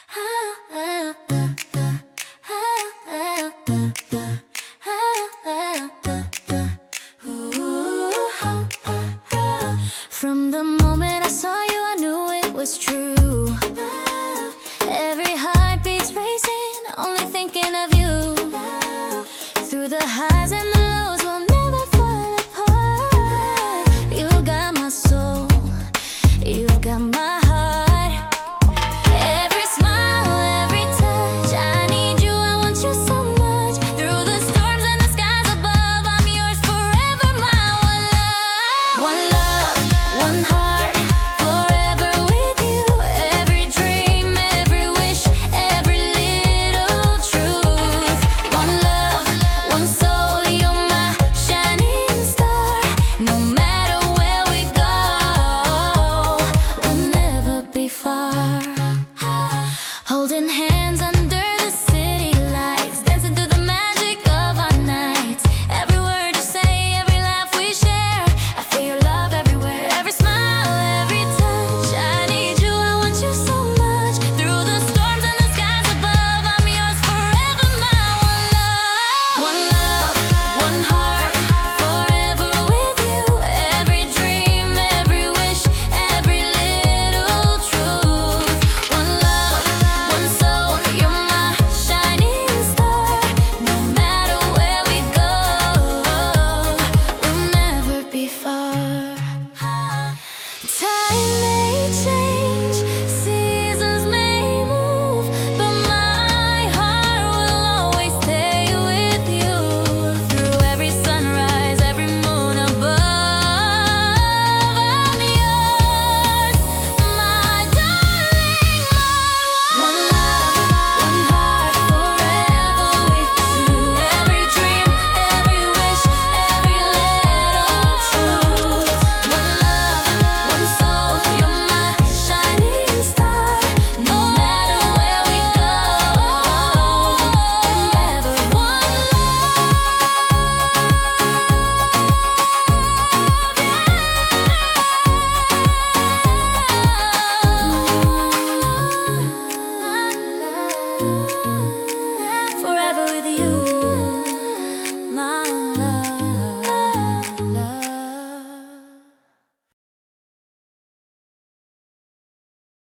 From the moment I saw you, I knew it was true. Every heartbeat's racing, only thinking of you. Through the highs and the lows, we'll never fall apart. You got my soul, you got my heart. Every smile, every touch, I need you, I want you so much. Through the storms and the skies above, I'm yours forever, my one love. One love, one heart, forever with you. Every dream, every wish, every little truth. One love, one soul, you're my shining star. No matter where we go, we'll never be far. Holding hands